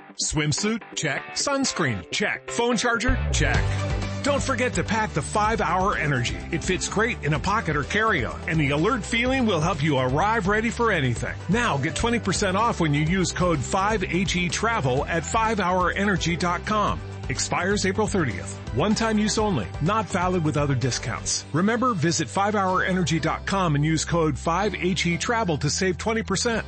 Swimsuit? Check. Sunscreen? Check. Phone charger? Check. Don't forget to pack the 5-Hour Energy. It fits great in a pocket or carry-on, and the alert feeling will help you arrive ready for anything. Now get 20% off when you use code 5HETRAVEL at 5hourenergy.com. Expires April 30th. One-time use only. Not valid with other discounts. Remember, visit 5hourenergy.com and use code 5HETRAVEL to save 20%.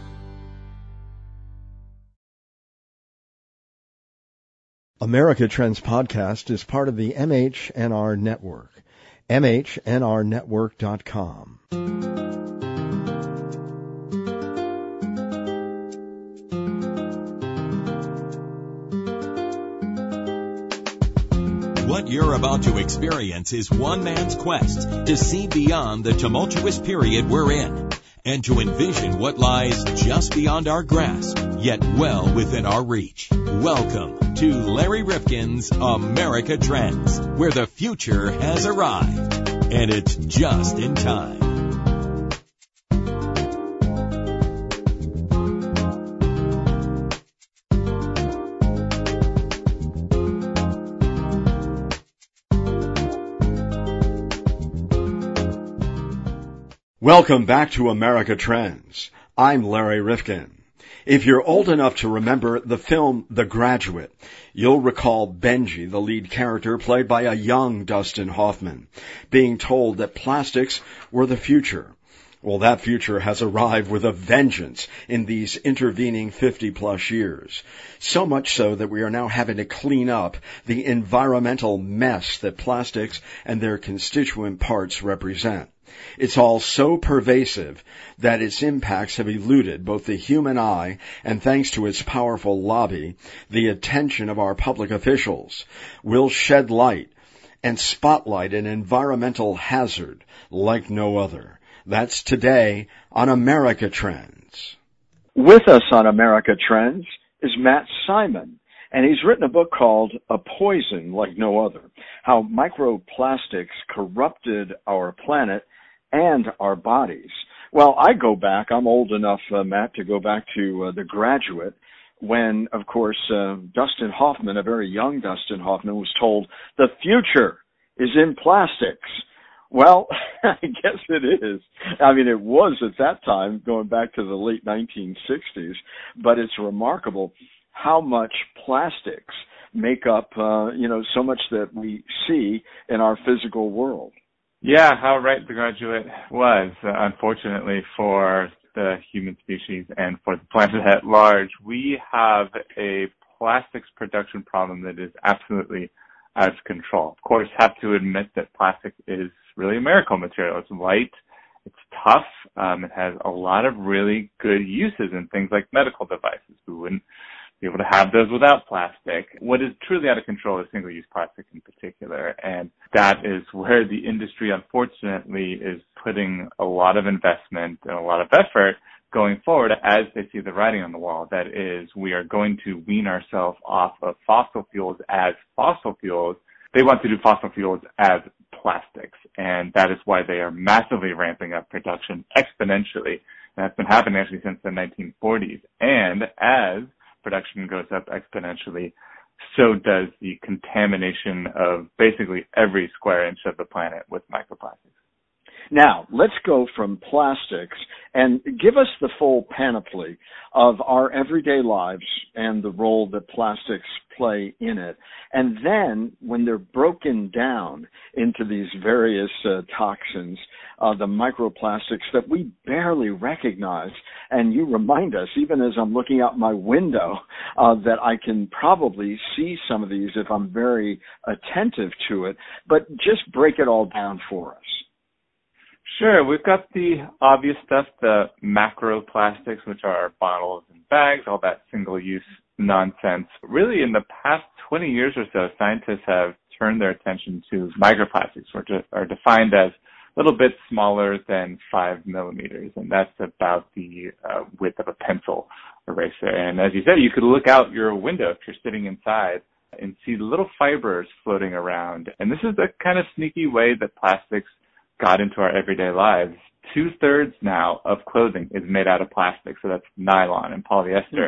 America Trends Podcast is part of the MHNR Network. MHNRnetwork.com. What you're about to experience is one man's quest to see beyond the tumultuous period we're in and to envision what lies just beyond our grasp, yet well within our reach. Welcome to Larry Rifkin's America Trends, where the future has arrived, and it's just in time. Welcome back to America Trends. I'm Larry Rifkin. If you're old enough to remember the film The Graduate, you'll recall Benji, the lead character played by a young Dustin Hoffman, being told that plastics were the future. Well, that future has arrived with a vengeance in these intervening 50-plus years. So much so that we are now having to clean up the environmental mess that plastics and their constituent parts represent. It's all so pervasive that its impacts have eluded both the human eye and, thanks to its powerful lobby, the attention of our public officials. We'll shed light and spotlight an environmental hazard like no other. That's today on America Trends. With us on America Trends is Matt Simon, and he's written a book called A Poison Like No Other, How Microplastics Corrupted Our Planet and Our Bodies. Well, I go back, I'm old enough, Matt, to go back to The Graduate, when, of course, Dustin Hoffman, a very young Dustin Hoffman, was told, the future is in plastics. Well, I guess it is. I mean, it was at that time, going back to the late 1960s, but it's remarkable how much plastics make up, so much that we see in our physical world. Yeah, how right The Graduate was, unfortunately, for the human species and for the planet at large. We have a plastics production problem that is absolutely out of control. Of course, have to admit that plastic is really a miracle material. It's light, it's tough, it has a lot of really good uses in things like medical devices. We wouldn't be able to have those without plastic. What is truly out of control is single-use plastic in particular, and that is where the industry, unfortunately, is putting a lot of investment and a lot of effort going forward as they see the writing on the wall. That is, we are going to wean ourselves off of fossil fuels as fossil fuels. They want to do fossil fuels as plastics, and that is why they are massively ramping up production exponentially. And that's been happening actually since the 1940s. And as production goes up exponentially, so does the contamination of basically every square inch of the planet with microplastics. Now, let's go from plastics and give us the full panoply of our everyday lives and the role that plastics play in it. And then, when they're broken down into these various toxins, the microplastics that we barely recognize, and you remind us, even as I'm looking out my window, that I can probably see some of these if I'm very attentive to it, but just break it all down for us. Sure. We've got the obvious stuff, the macroplastics, which are bottles and bags, all that single-use nonsense. Really, in the past 20 years or so, scientists have turned their attention to microplastics, which are defined as a little bit smaller than 5 millimeters, and that's about the width of a pencil eraser. And as you said, you could look out your window if you're sitting inside and see little fibers floating around. And this is the kind of sneaky way that plastics got into our everyday lives. 2/3 now of clothing is made out of plastic, so that's nylon and polyester.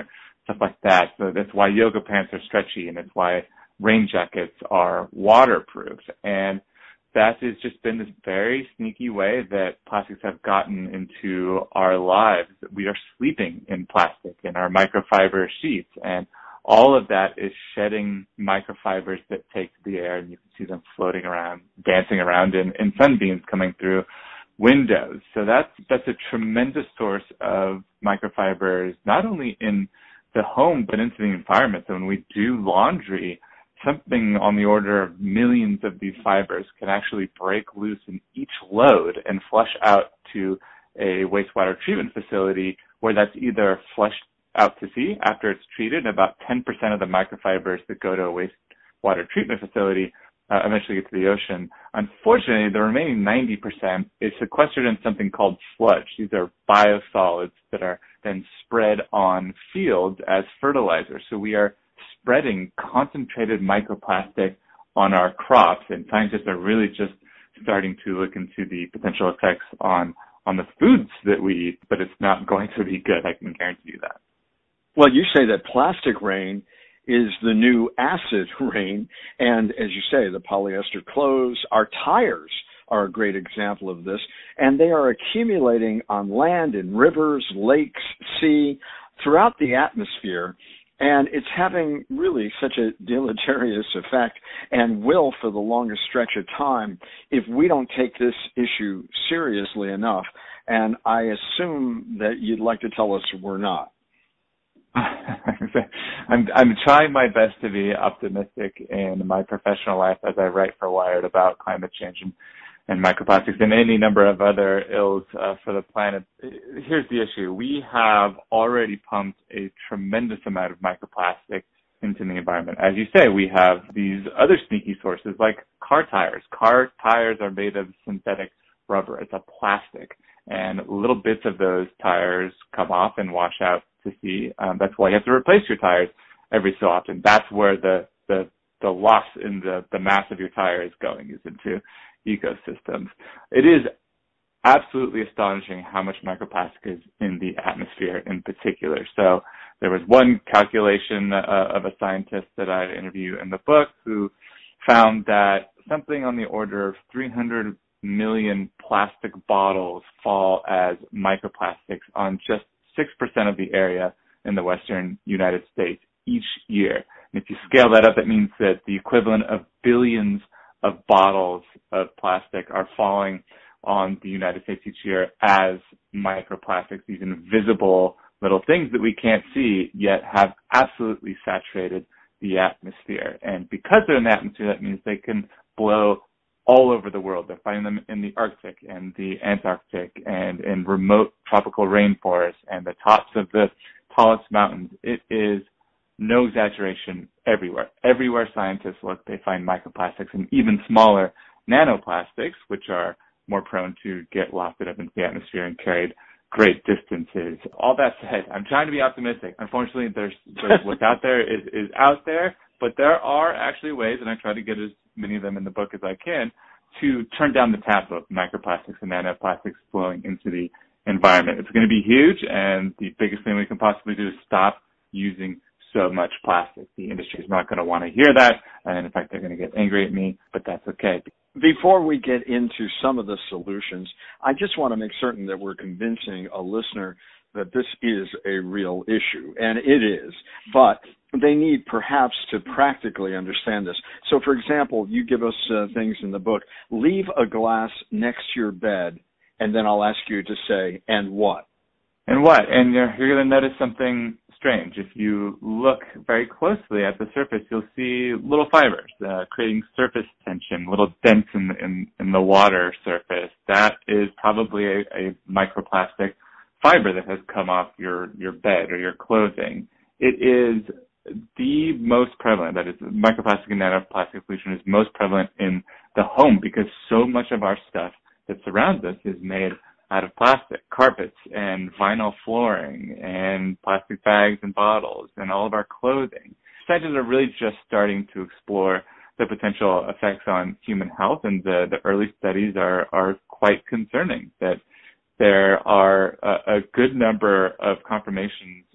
stuff like that. So that's why yoga pants are stretchy, and it's why rain jackets are waterproof. And that has just been this very sneaky way that plastics have gotten into our lives. We are sleeping in plastic, in our microfiber sheets, and all of that is shedding microfibers that take to the air, and you can see them floating around, dancing around in sunbeams coming through windows. So that's a tremendous source of microfibers, not only in the home, but into the environment. So when we do laundry, something on the order of millions of these fibers can actually break loose in each load and flush out to a wastewater treatment facility, where that's either flushed out to sea after it's treated. About 10% of the microfibers that go to a wastewater treatment facility eventually get to the ocean. Unfortunately, the remaining 90% is sequestered in something called sludge. These are biosolids that are then spread on fields as fertilizer. So we are spreading concentrated microplastic on our crops, and scientists are really just starting to look into the potential effects on the foods that we eat, but it's not going to be good. I can guarantee you that. Well, you say that plastic rain is the new acid rain, and as you say, the polyester clothes, our tires are a great example of this, and they are accumulating on land, in rivers, lakes, sea, throughout the atmosphere. And it's having really such a deleterious effect, and will for the longest stretch of time, if we don't take this issue seriously enough. And I assume that you'd like to tell us we're not. I'm trying my best to be optimistic in my professional life as I write for Wired about climate change and microplastics and any number of other ills for the planet. Here's the issue. We have already pumped a tremendous amount of microplastic into the environment. As you say, we have these other sneaky sources like car tires. Car tires are made of synthetic rubber. It's a plastic. And little bits of those tires come off and wash out to sea. That's why you have to replace your tires every so often. That's where the loss in the mass of your tire is going, is into ecosystems. It is absolutely astonishing how much microplastic is in the atmosphere in particular. So there was one calculation of a scientist that I interview in the book who found that something on the order of 300 million plastic bottles fall as microplastics on just 6% of the area in the western United States each year. And if you scale that up, it means that the equivalent of billions of bottles of plastic are falling on the United States each year as microplastics, these invisible little things that we can't see yet have absolutely saturated the atmosphere. And because they're in the atmosphere, that means they can blow all over the world. They're finding them in the Arctic and the Antarctic and in remote tropical rainforests and the tops of the tallest mountains. It is no exaggeration everywhere. Everywhere scientists look, they find microplastics and even smaller nanoplastics, which are more prone to get wafted up into the atmosphere and carried great distances. All that said, I'm trying to be optimistic. Unfortunately, there's what's out there is out there, but there are actually ways, and I try to get as many of them in the book as I can, to turn down the tap of microplastics and nanoplastics flowing into the environment. It's going to be huge, and the biggest thing we can possibly do is stop using so much plastic. The industry is not going to want to hear that, and in fact, they're going to get angry at me, but that's okay. Before we get into some of the solutions, I just want to make certain that we're convincing a listener that this is a real issue, and it is, but they need perhaps to practically understand this. So, for example, you give us things in the book. Leave a glass next to your bed, and then I'll ask you to say, and what? And what? And you're going to notice something strange. If you look very closely at the surface, you'll see little fibers creating surface tension, little dents in the water surface. That is probably a microplastic fiber that has come off your bed or your clothing. It is the most prevalent, that is, microplastic and nanoplastic pollution is most prevalent in the home because so much of our stuff that surrounds us is made out of plastic, carpets and vinyl flooring and plastic bags and bottles and all of our clothing. Scientists are really just starting to explore the potential effects on human health, and the early studies are quite concerning that there are a good number of confirmations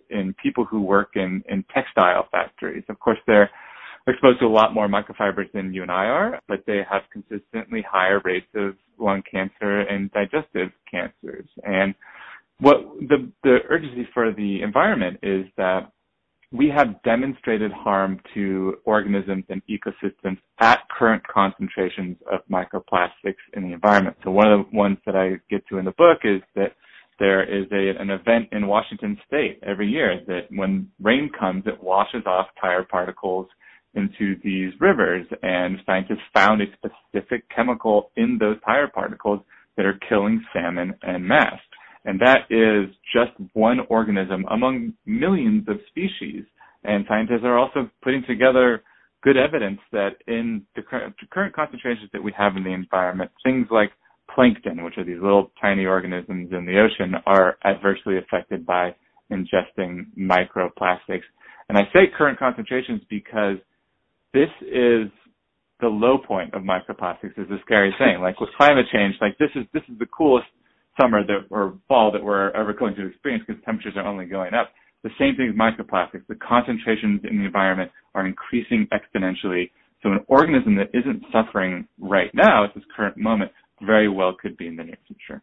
in people who work in textile factories. Of course, they're exposed to a lot more microfibers than you and I are, but they have consistently higher rates of lung cancer and digestive cancers. And what the urgency for the environment is that we have demonstrated harm to organisms and ecosystems at current concentrations of microplastics in the environment. So one of the ones that I get to in the book is that there is an event in Washington state every year that when rain comes, it washes off tire particles into these rivers, and scientists found a specific chemical in those tire particles that are killing salmon en masse. And that is just one organism among millions of species. And scientists are also putting together good evidence that in the current concentrations that we have in the environment, things like plankton, which are these little tiny organisms in the ocean, are adversely affected by ingesting microplastics. And I say current concentrations because this is the low point of microplastics, is a scary thing. Like with climate change, like this is the coolest summer or fall that we're ever going to experience because temperatures are only going up. The same thing with microplastics. The concentrations in the environment are increasing exponentially. So an organism that isn't suffering right now at this current moment very well could be in the near future.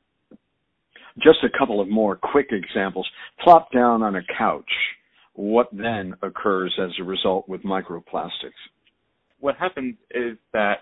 Just a couple of more quick examples. Plop down on a couch. What then occurs as a result with microplastics? What happens is that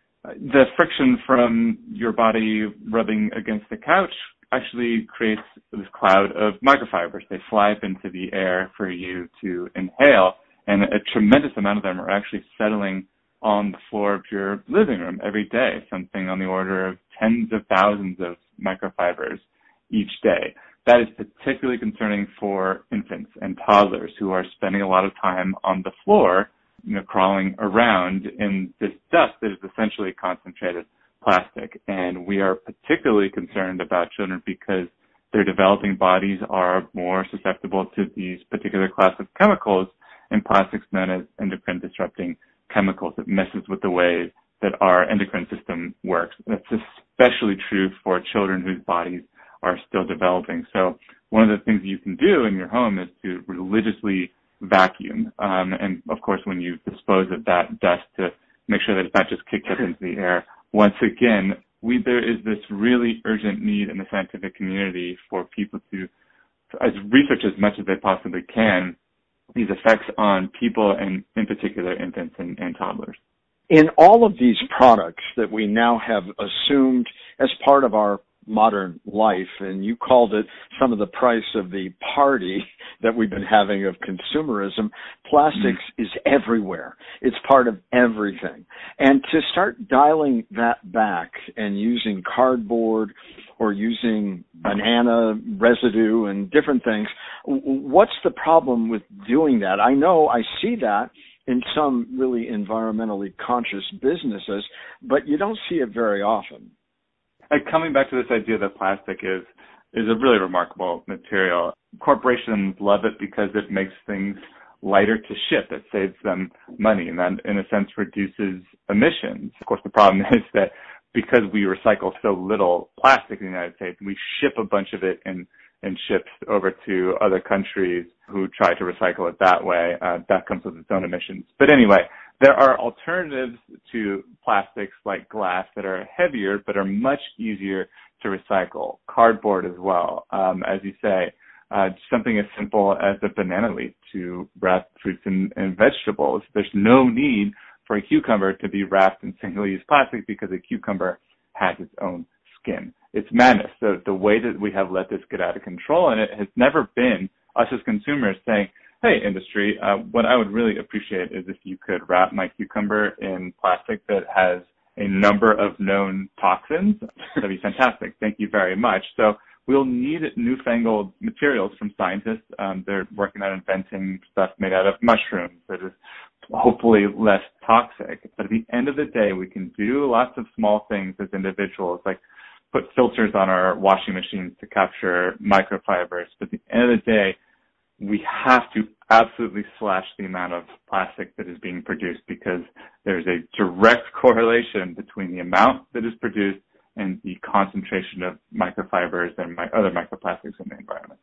the friction from your body rubbing against the couch actually creates this cloud of microfibers. They fly up into the air for you to inhale, and a tremendous amount of them are actually settling on the floor of your living room every day, something on the order of tens of thousands of microfibers each day. That is particularly concerning for infants and toddlers who are spending a lot of time on the floor, crawling around in this dust that is essentially concentrated plastic. And we are particularly concerned about children because their developing bodies are more susceptible to these particular class of chemicals in plastics known as endocrine disrupting chemicals. It messes with the way that our endocrine system works. That's especially true for children whose bodies are still developing. So one of the things you can do in your home is to religiously vacuum. And of course, when you dispose of that dust, to make sure that it's not just kicked up into the air. Once again, there is this really urgent need in the scientific community for people to research as much as they possibly can these effects on people and in particular infants and toddlers. In all of these products that we now have assumed as part of our modern life, and you called it some of the price of the party that we've been having of consumerism, plastics is everywhere. It's part of everything. And to start dialing that back and using cardboard or using banana residue and different things, what's the problem with doing that? I know I see that in some really environmentally conscious businesses, but you don't see it very often. Coming back to this idea that plastic is a really remarkable material. Corporations love it because it makes things lighter to ship. It saves them money, and that, in a sense, reduces emissions. Of course, the problem is that because we recycle so little plastic in the United States, we ship a bunch of it in ships over to other countries who try to recycle it that way. That comes with its own emissions. But anyway, there are alternatives to plastics like glass that are heavier but are much easier to recycle. Cardboard as well. As you say, something as simple as a banana leaf to wrap fruits and vegetables. There's no need for a cucumber to be wrapped in single-use plastic because a cucumber has its own skin. It's madness. The way that we have let this get out of control, and it has never been us as consumers saying, hey, industry, what I would really appreciate is if you could wrap my cucumber in plastic that has a number of known toxins. That'd be fantastic. Thank you very much. So we'll need newfangled materials from scientists. They're working on inventing stuff made out of mushrooms that is hopefully less toxic. But at the end of the day, we can do lots of small things as individuals, like put filters on our washing machines to capture microfibers. But at the end of the day, we have to absolutely slash the amount of plastic that is being produced because there's a direct correlation between the amount that is produced and the concentration of microfibers and other microplastics in the environment.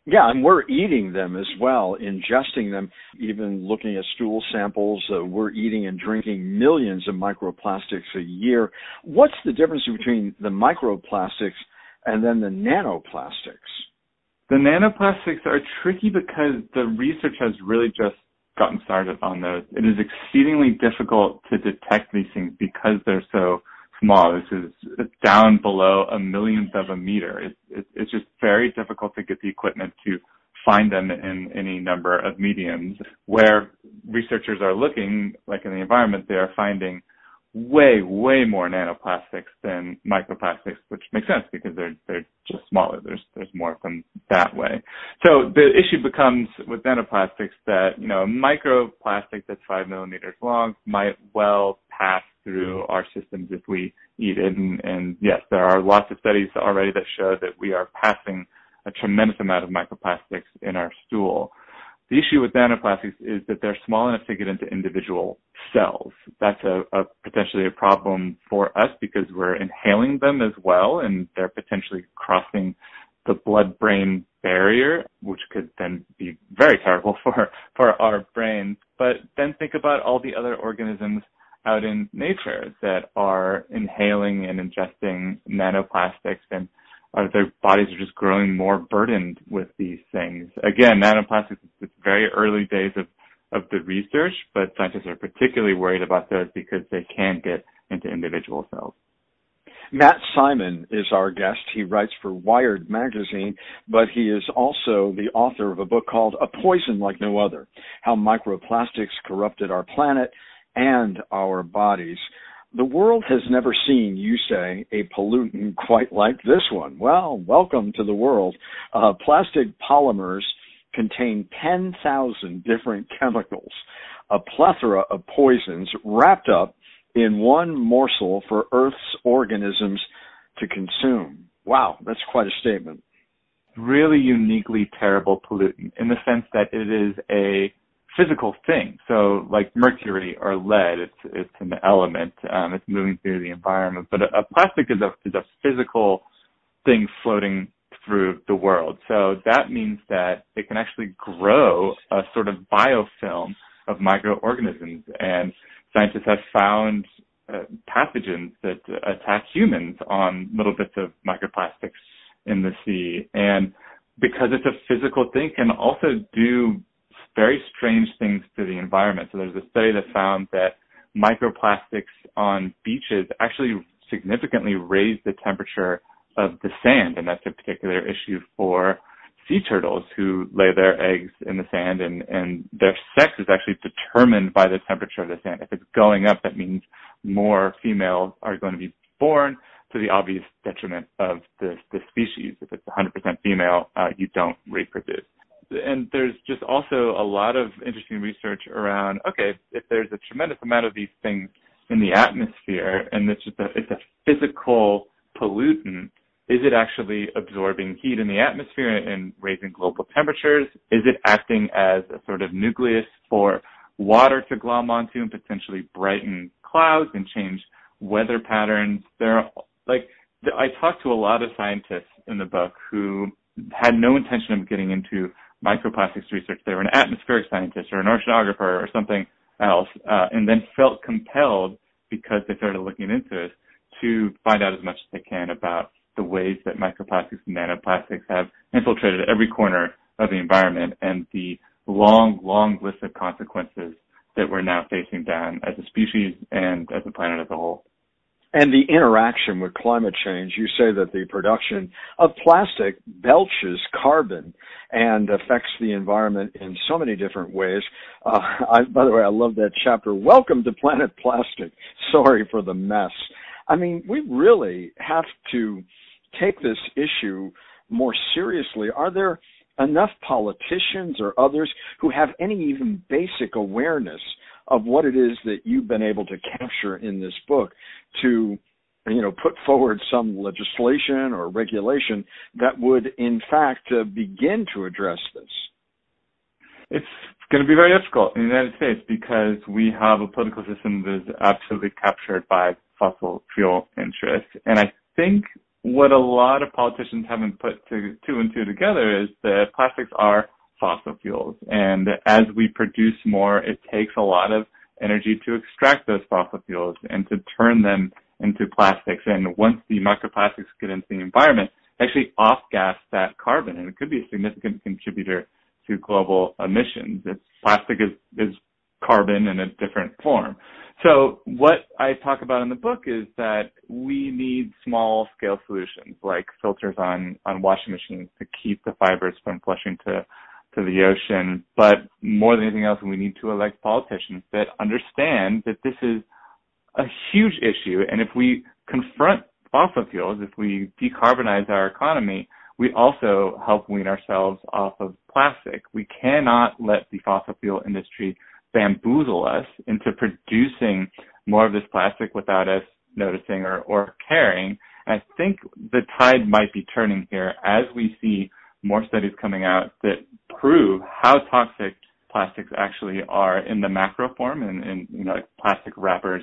Yeah, and we're eating them as well, ingesting them, even looking at stool samples. We're eating and drinking millions of microplastics a year. What's the difference between the microplastics and then the nanoplastics? The nanoplastics are tricky because the research has really just gotten started on those. It is exceedingly difficult to detect these things because they're so small. This is down below a millionth of a meter. It's just very difficult to get the equipment to find them in any number of mediums. Where researchers are looking, like in the environment, they are finding way more nanoplastics than microplastics, which makes sense because they're just smaller. There's more of them that way. So the issue becomes with nanoplastics that, a microplastic that's 5 millimeters long might well pass through our systems if we eat it. And yes, there are lots of studies already that show that we are passing a tremendous amount of microplastics in our stool. The issue with nanoplastics is that they're small enough to get into individual cells. That's potentially a problem for us because we're inhaling them as well, and they're potentially crossing the blood-brain barrier, which could then be very terrible for our brains. But then think about all the other organisms out in nature that are inhaling and ingesting nanoplastics, and their bodies are just growing more burdened with these things. Again, nanoplastics, it's very early days of the research, but scientists are particularly worried about those because they can get into individual cells. Matt Simon is our guest. He writes for Wired magazine, but he is also the author of a book called A Poison Like No Other: How Microplastics Corrupted Our Planet and Our Bodies. The world has never seen, you say, a pollutant quite like this one. Well, welcome to the world. Plastic polymers contain 10,000 different chemicals, a plethora of poisons wrapped up in one morsel for Earth's organisms to consume. Wow, that's quite a statement. Really uniquely terrible pollutant in the sense that it is a physical thing. So like mercury or lead, it's an element. It's moving through the environment. But a plastic is a physical thing floating through the world. So that means that it can actually grow a sort of biofilm of microorganisms. And scientists have found pathogens that attack humans on little bits of microplastics in the sea. And because it's a physical thing, can also do very strange things to the environment. So there's a study that found that microplastics on beaches actually significantly raise the temperature of the sand, and that's a particular issue for sea turtles who lay their eggs in the sand, and their sex is actually determined by the temperature of the sand. If it's going up, that means more females are going to be born, to the obvious detriment of the species. If it's 100% female, you don't reproduce. And there's just also a lot of interesting research around, okay, if there's a tremendous amount of these things in the atmosphere, and it's a physical pollutant, is it actually absorbing heat in the atmosphere and raising global temperatures? Is it acting as a sort of nucleus for water to glom onto and potentially brighten clouds and change weather patterns? I talked to a lot of scientists in the book who had no intention of getting into microplastics research. They were an atmospheric scientist or an oceanographer or something else, and then felt compelled, because they started looking into this, to find out as much as they can about the ways that microplastics and nanoplastics have infiltrated every corner of the environment and the long list of consequences that we're now facing down as a species and as a planet as a whole. And the interaction with climate change, you say that the production of plastic belches carbon and affects the environment in so many different ways. By the way, I love that chapter. Welcome to Planet Plastic. Sorry for the mess. I mean, we really have to take this issue more seriously. Are there enough politicians or others who have any even basic awareness of what it is that you've been able to capture in this book to, put forward some legislation or regulation that would, in fact, begin to address this? It's going to be very difficult in the United States because we have a political system that is absolutely captured by fossil fuel interests. And I think what a lot of politicians haven't put two and two together is that plastics are fossil fuels. And as we produce more, it takes a lot of energy to extract those fossil fuels and to turn them into plastics. And once the microplastics get into the environment, they actually off-gas that carbon, and it could be a significant contributor to global emissions. Plastic is carbon in a different form. So what I talk about in the book is that we need small-scale solutions like filters on washing machines to keep the fibers from flushing to the ocean. But more than anything else, we need to elect politicians that understand that this is a huge issue. And if we confront fossil fuels, if we decarbonize our economy, we also help wean ourselves off of plastic. We cannot let the fossil fuel industry bamboozle us into producing more of this plastic without us noticing or caring. And I think the tide might be turning here as we see more studies coming out that prove how toxic plastics actually are in the macro form and like plastic wrappers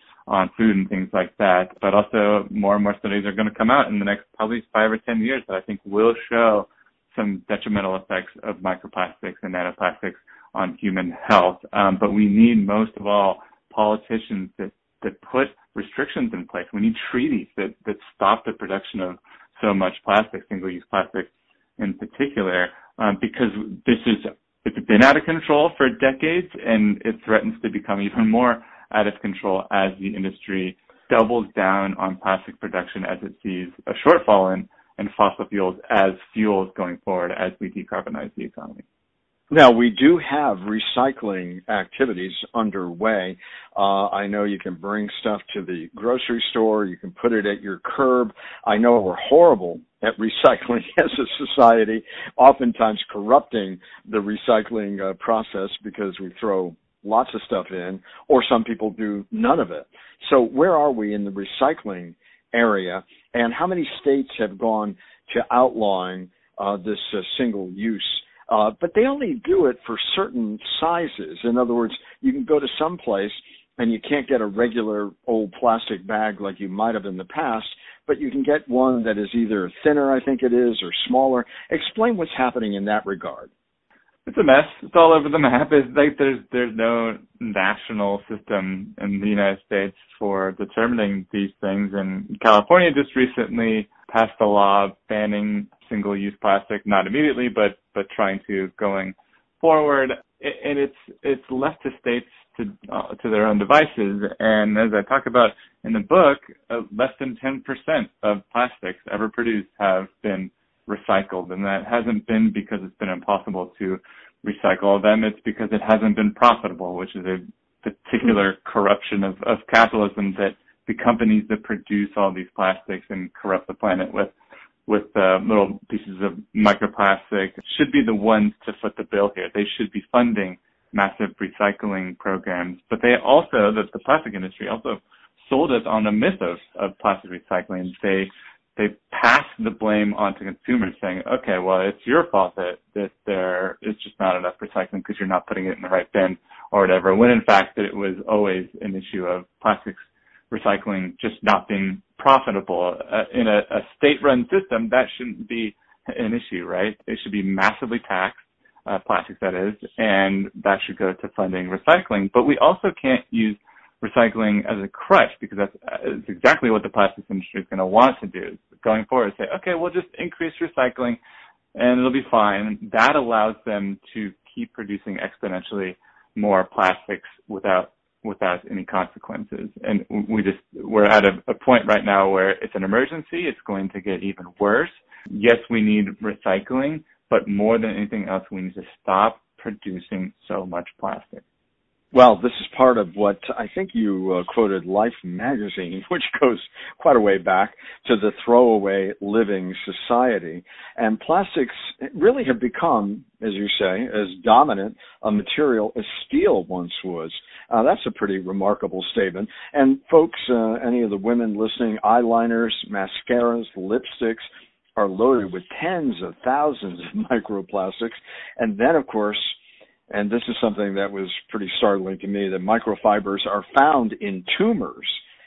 on food and things like that. But also more and more studies are going to come out in the next probably 5 or 10 years that I think will show some detrimental effects of microplastics and nanoplastics on human health. But we need most of all politicians that put restrictions in place. We need treaties that stop the production of so much plastic, single-use plastic in particular, because it's been out of control for decades, and it threatens to become even more out of control as the industry doubles down on plastic production as it sees a shortfall in fossil fuels as fuels going forward as we decarbonize the economy. Now, we do have recycling activities underway. I know you can bring stuff to the grocery store. You can put it at your curb. I know we're horrible at recycling as a society, oftentimes corrupting the recycling process because we throw lots of stuff in, or some people do none of it. So where are we in the recycling area, and how many states have gone to outlawing this single use? But they only do it for certain sizes. In other words, you can go to some place and you can't get a regular old plastic bag like you might have in the past, but you can get one that is either thinner, I think it is, or smaller. Explain what's happening in that regard. It's a mess. It's all over the map. It's like there's no national system in the United States for determining these things. And California just recently passed a law banning single-use plastic, not immediately, but trying to going forward. And it's left to states to their own devices. And as I talk about in the book, less than 10% of plastics ever produced have been recycled, and that hasn't been because it's been impossible to recycle them. It's because it hasn't been profitable, which is a particular corruption of capitalism, that the companies that produce all these plastics and corrupt the planet with little pieces of microplastic should be the ones to foot the bill here. They should be funding massive recycling programs. But they also, the plastic industry also sold us on a myth of plastic recycling. They pass the blame onto consumers, saying, okay, well, it's your fault that there is just not enough recycling because you're not putting it in the right bin or whatever, when in fact that it was always an issue of plastics recycling just not being profitable. In a state-run system, that shouldn't be an issue, right? It should be massively taxed, plastics that is, and that should go to funding recycling. But we also can't use recycling as a crutch, because that's exactly what the plastics industry is going to want to do. Going forward, say, okay, we'll just increase recycling and it'll be fine. That allows them to keep producing exponentially more plastics without any consequences. And we're at a point right now where it's an emergency. It's going to get even worse. Yes, we need recycling, but more than anything else, we need to stop producing so much plastic. Well, this is part of what I think you quoted Life magazine, which goes quite a way back to the throwaway living society. And plastics really have become, as you say, as dominant a material as steel once was. That's a pretty remarkable statement. And folks, any of the women listening, eyeliners, mascaras, lipsticks are loaded with tens of thousands of microplastics. And then, of course, and this is something that was pretty startling to me, that microfibers are found in tumors.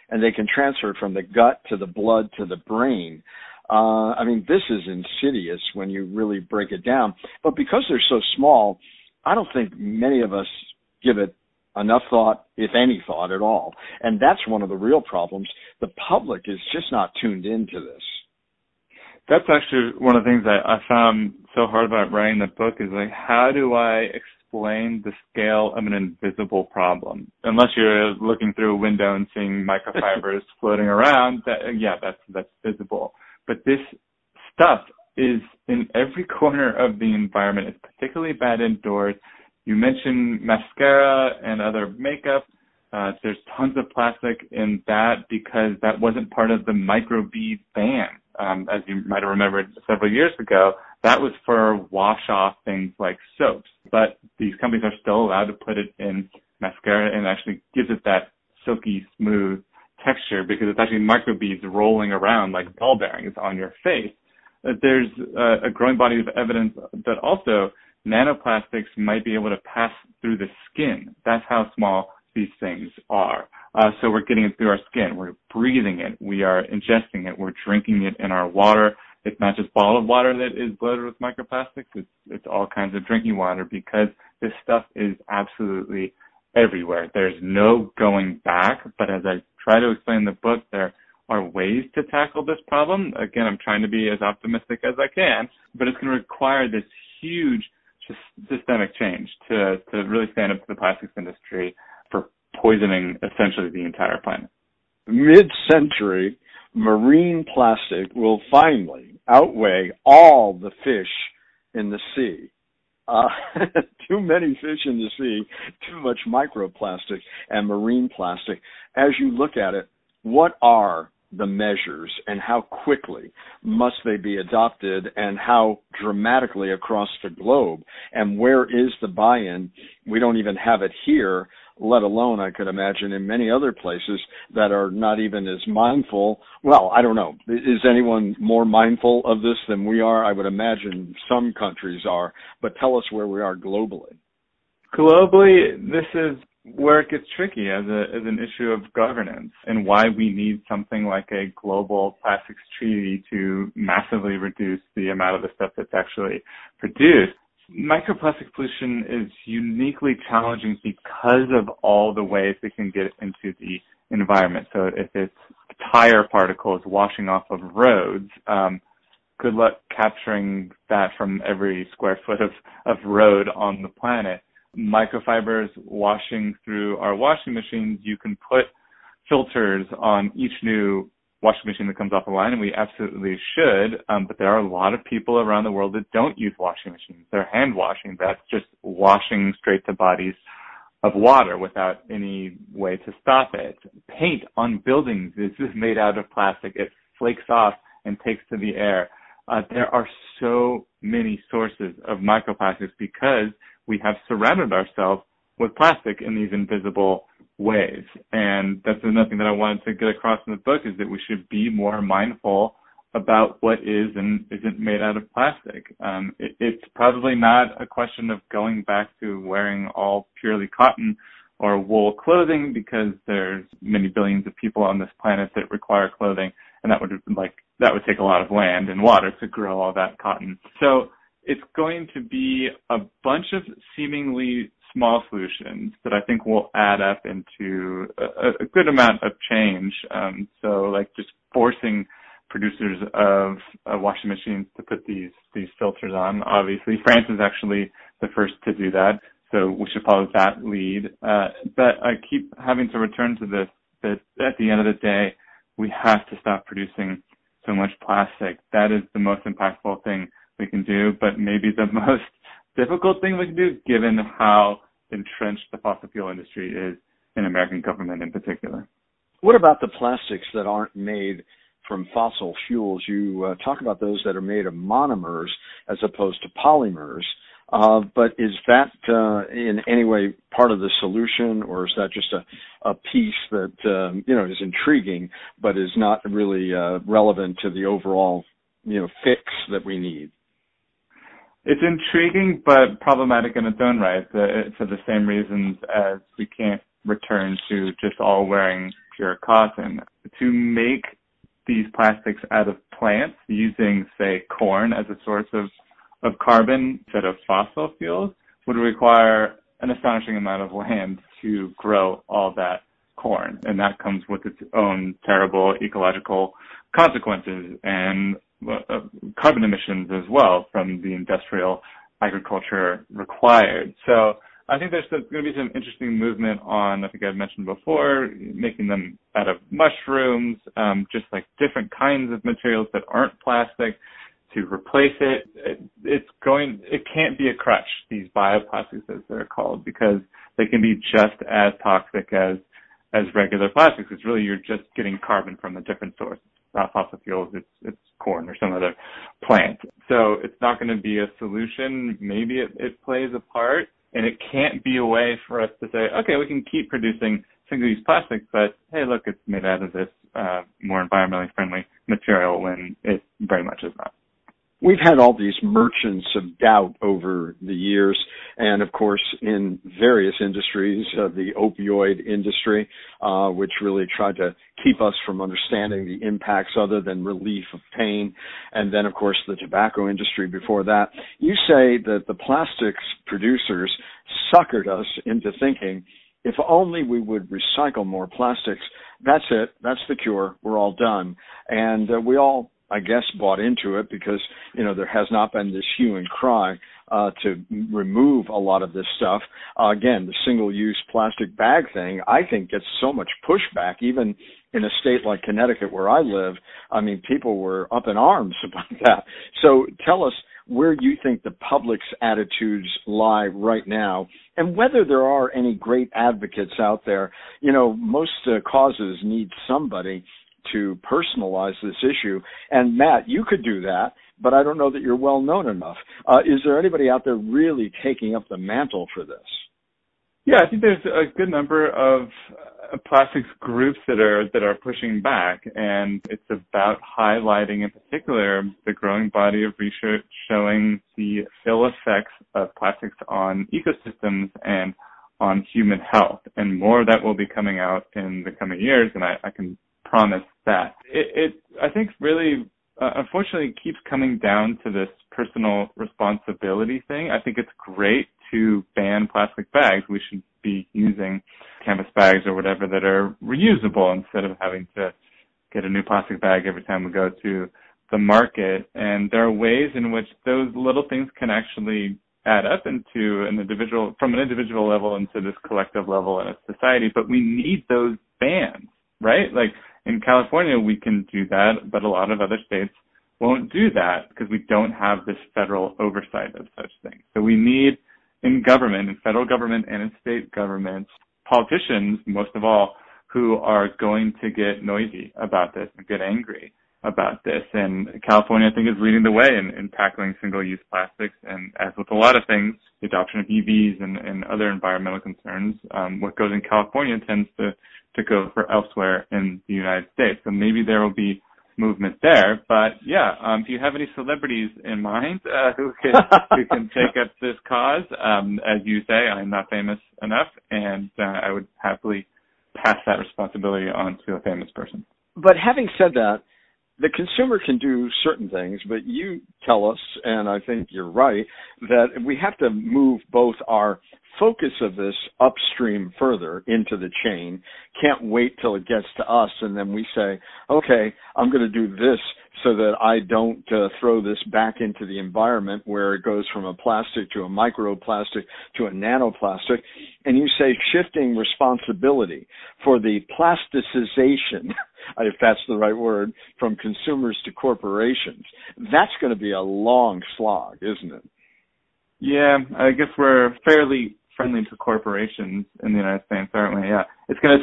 and they can transfer it from the gut to the blood to the brain. I mean, this is insidious when you really break it down. But because they're so small, I don't think many of us give it enough thought, if any thought at all. And that's one of the real problems. The public is just not tuned into this. That's actually one of the things that I found so hard about writing the book is like, how do I explain the scale of an invisible problem? Unless you're looking through a window and seeing microfibers floating around, that's visible. But this stuff is in every corner of the environment. It's particularly bad indoors. You mentioned mascara and other makeup. There's tons of plastic in that because that wasn't part of the microbead ban. As you might have remembered several years ago, that was for wash-off things like soaps. But these companies are still allowed to put it in mascara and actually gives it that silky, smooth texture because it's actually microbeads rolling around like ball bearings on your face. There's a growing body of evidence that also nanoplastics might be able to pass through the skin. That's how small these things are. So we're getting it through our skin. We're breathing it. We are ingesting it. We're drinking it in our water. It's not just bottled water that is loaded with microplastics. It's all kinds of drinking water because this stuff is absolutely everywhere. There's no going back. But as I try to explain in the book, there are ways to tackle this problem. Again, I'm trying to be as optimistic as I can, but it's going to require this huge systemic change to really stand up to the plastics industry for poisoning essentially the entire planet. Mid-century, marine plastic will finally outweigh all the fish in the sea. Too many fish in the sea, too much microplastic and marine plastic. As you look at it, what are the measures and how quickly must they be adopted and how dramatically across the globe? And where is the buy-in? We don't even have it here, let alone, I could imagine, in many other places that are not even as mindful. Well, I don't know. Is anyone more mindful of this than we are? I would imagine some countries are, but tell us where we are globally. Globally, this is where it gets tricky as an issue of governance and why we need something like a global plastics treaty to massively reduce the amount of the stuff that's actually produced. Microplastic pollution is uniquely challenging because of all the ways it can get into the environment. So if it's tire particles washing off of roads, good luck capturing that from every square foot of road on the planet. Microfibers washing through our washing machines, you can put filters on each new washing machine that comes off the line, and we absolutely should, but there are a lot of people around the world that don't use washing machines. They're hand washing. That's just washing straight to bodies of water without any way to stop it. Paint on buildings is made out of plastic. It flakes off and takes to the air. There are so many sources of microplastics because we have surrounded ourselves with plastic in these invisible ways. And that's another thing that I wanted to get across in the book is that we should be more mindful about what is and isn't made out of plastic. It's probably not a question of going back to wearing all purely cotton or wool clothing because there's many billions of people on this planet that require clothing, and that would take a lot of land and water to grow all that cotton. So it's going to be a bunch of seemingly small solutions that I think will add up into a good amount of change. So like just forcing producers of washing machines to put these filters on. Obviously, France is actually the first to do that, so we should follow that lead. But I keep having to return to this, that at the end of the day, we have to stop producing so much plastic. That is the most impactful thing we can do, but maybe the most difficult thing we can do given how entrenched the fossil fuel industry is in American government in particular. What about the plastics that aren't made from fossil fuels? You talk about those that are made of monomers as opposed to polymers, but is that in any way part of the solution, or is that just a piece that is intriguing but is not really relevant to the overall fix that we need? It's intriguing but problematic in its own right for the same reasons as we can't return to just all wearing pure cotton. To make these plastics out of plants using, say, corn as a source of carbon instead of fossil fuels would require an astonishing amount of land to grow all that corn. And that comes with its own terrible ecological consequences and carbon emissions as well from the industrial agriculture required. So I think there's going to be some interesting movement on, I think I've mentioned before, making them out of mushrooms, just like different kinds of materials that aren't plastic to replace it. It can't be a crutch, these bioplastics as they're called, because they can be just as toxic as regular plastics. It's really, you're just getting carbon from a different source. It's not fossil fuels, it's corn or some other plant. So it's not going to be a solution. Maybe it plays a part, and it can't be a way for us to say, okay, we can keep producing single-use plastics, but hey, look, it's made out of this more environmentally friendly material when it very much is not. We've had all these merchants of doubt over the years, and of course in various industries, the opioid industry, which really tried to keep us from understanding the impacts other than relief of pain, and then of course the tobacco industry before that. You say that the plastics producers suckered us into thinking, if only we would recycle more plastics, that's it, that's the cure, we're all done. And we all, I guess, bought into it because, there has not been this hue and cry to remove a lot of this stuff. Again, the single-use plastic bag thing, I think, gets so much pushback, even in a state like Connecticut where I live. I mean, people were up in arms about that. So tell us where you think the public's attitudes lie right now, and whether there are any great advocates out there. Most causes need somebody to personalize this issue. And Matt, you could do that, but I don't know that you're well known enough. Is there anybody out there really taking up the mantle for this? Yeah, I think there's a good number of plastics groups that are pushing back, and it's about highlighting in particular the growing body of research showing the ill effects of plastics on ecosystems and on human health. And more of that will be coming out in the coming years, and I can promise that. I think really, unfortunately, keeps coming down to this personal responsibility thing. I think it's great to ban plastic bags. We should be using canvas bags or whatever that are reusable instead of having to get a new plastic bag every time we go to the market. And there are ways in which those little things can actually add up into from an individual level into this collective level in a society. But we need those bans, right? Like, in California, we can do that, but a lot of other states won't do that because we don't have this federal oversight of such things. So we need, in government, in federal government and in state governments, politicians, most of all, who are going to get noisy about this and get angry about this. And California, I think, is leading the way in tackling single-use plastics. And as with a lot of things, the adoption of EVs and other environmental concerns, what goes in California tends to go for elsewhere in the United States. So maybe there will be movement there. But yeah, do you have any celebrities in mind who can take up this cause? As you say, I'm not famous enough, and I would happily pass that responsibility on to a famous person. But having said that, the consumer can do certain things, but you tell us, and I think you're right, that we have to move both our focus of this upstream further into the chain. Can't wait till it gets to us, and then we say, okay, I'm going to do this so that I don't throw this back into the environment where it goes from a plastic to a microplastic to a nanoplastic. And you say shifting responsibility for the plasticization, if that's the right word, from consumers to corporations. That's going to be a long slog, isn't it? Yeah, I guess we're fairly friendly to corporations in the United States, aren't we? Yeah, it's going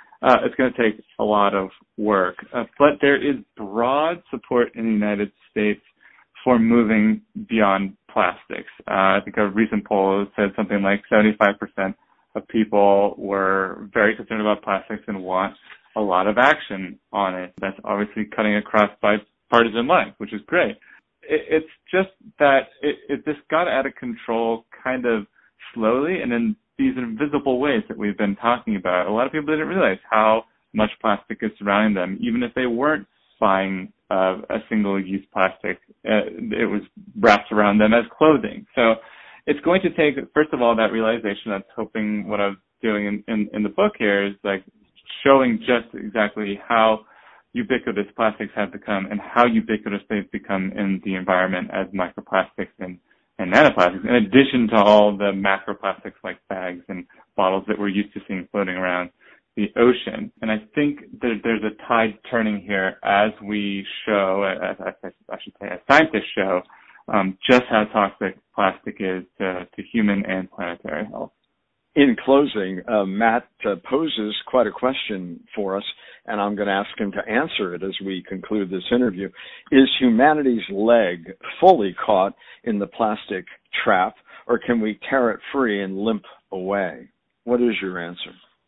to take a lot of work, but there is broad support in the United States for moving beyond plastics. I think a recent poll said something like 75% of people were very concerned about plastics and want a lot of action on it. That's obviously cutting across bipartisan lines, which is great. It's just that this got out of control kind of slowly and in these invisible ways that we've been talking about. A lot of people didn't realize how much plastic is surrounding them, even if they weren't buying a single-use plastic. It was wrapped around them as clothing. So it's going to take, first of all, that realization. That's hoping what I was doing in the book here is like showing just exactly how ubiquitous plastics have become and how ubiquitous they've become in the environment as microplastics and nanoplastics, in addition to all the macroplastics like bags and bottles that we're used to seeing floating around the ocean. And I think that there's a tide turning here as we show, as I should say, as scientists show, just how toxic plastic is to human and planetary health. In closing, Matt poses quite a question for us, and I'm going to ask him to answer it as we conclude this interview. Is humanity's leg fully caught in the plastic trap, or can we tear it free and limp away? What is your answer?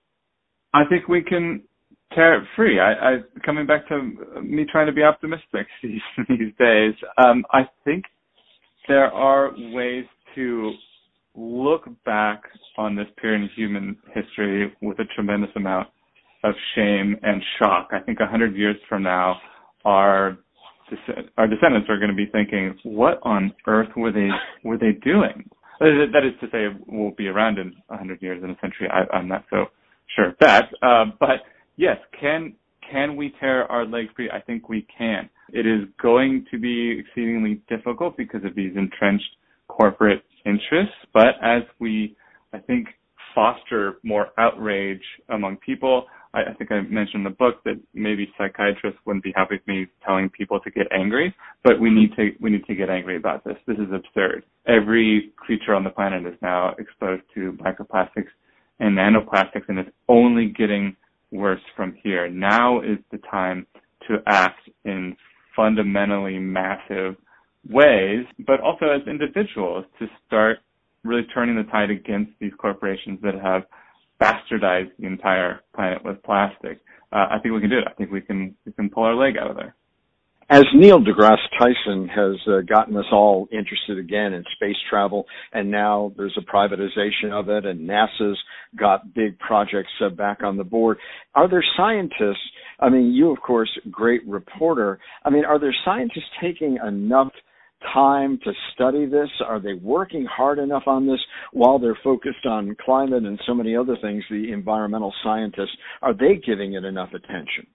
I think we can tear it free. Coming back to me trying to be optimistic these days, I think there are ways to look back on this period in human history with a tremendous amount of shame and shock. I think 100 years from now, our descendants are going to be thinking, what on earth were they doing? That is to say, we'll be around in 100 years, in a century. I'm not so sure of that. But yes, can we tear our leg free? I think we can. It is going to be exceedingly difficult because of these entrenched corporate interests. But as we, I think, foster more outrage among people, I think I mentioned in the book that maybe psychiatrists wouldn't be happy with me telling people to get angry, but we need to get angry about this. This is absurd. Every creature on the planet is now exposed to microplastics and nanoplastics, and it's only getting worse from here. Now is the time to act in fundamentally massive ways, but also as individuals to start really turning the tide against these corporations that have bastardized the entire planet with plastic. I think we can do it. I think we can pull our leg out of there. As Neil deGrasse Tyson has gotten us all interested again in space travel, and now there's a privatization of it, and NASA's got big projects back on the board, are there scientists, I mean, you, of course, great reporter, I mean, are there scientists taking enough time to study this? Are they working hard enough on this while they're focused on climate and so many other things, the environmental scientists? Are they giving it enough attention?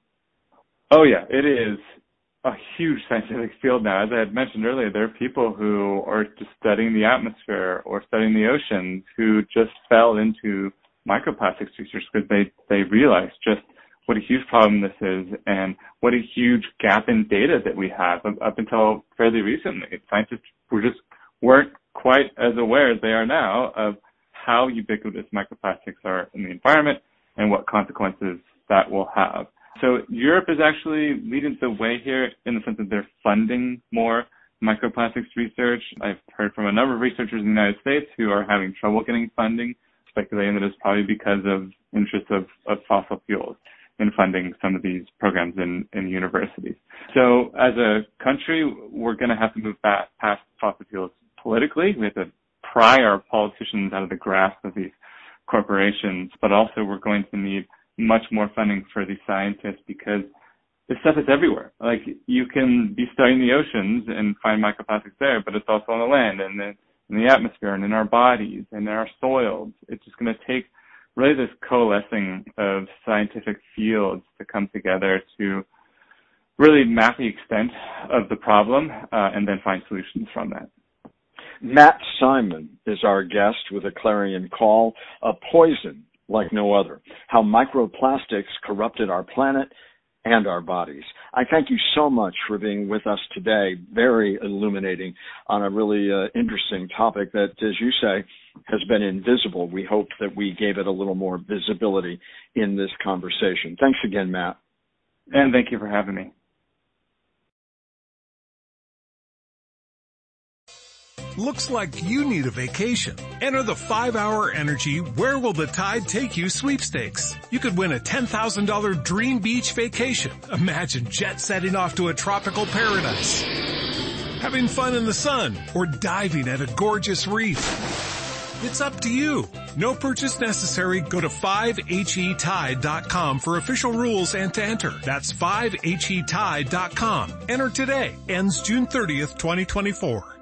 Oh, yeah, it is a huge scientific field now. As I had mentioned earlier, there are people who are just studying the atmosphere or studying the oceans who just fell into microplastics research because they realized just what a huge problem this is and what a huge gap in data that we have up until fairly recently. Scientists weren't quite as aware as they are now of how ubiquitous microplastics are in the environment and what consequences that will have. So Europe is actually leading the way here in the sense that they're funding more microplastics research. I've heard from a number of researchers in the United States who are having trouble getting funding, speculating that it's probably because of interests of fossil fuels in funding some of these programs in universities. So as a country, we're going to have to move past fossil fuels politically. We have to pry our politicians out of the grasp of these corporations, but also we're going to need much more funding for these scientists because this stuff is everywhere. Like, you can be studying the oceans and find microplastics there, but it's also on the land and in the atmosphere and in our bodies and in our soils. It's just going to take really this coalescing of scientific fields to come together to really map the extent of the problem and then find solutions from that. Matt Simon is our guest with a clarion call, A Poison Like No Other, How Microplastics Corrupted Our Planet and Our Bodies. I thank you so much for being with us today. Very illuminating on a really interesting topic that, as you say, has been invisible. We hope that we gave it a little more visibility in this conversation. Thanks again, Matt. And thank you for having me. Looks like you need a vacation. Enter the 5-Hour Energy Where Will the Tide Take You sweepstakes. You could win a $10,000 dream beach vacation. Imagine jet setting off to a tropical paradise, having fun in the sun, or diving at a gorgeous reef. It's up to you. No purchase necessary. Go to 5HETide.com for official rules and to enter. That's 5HETide.com. Enter today. Ends June 30th, 2024.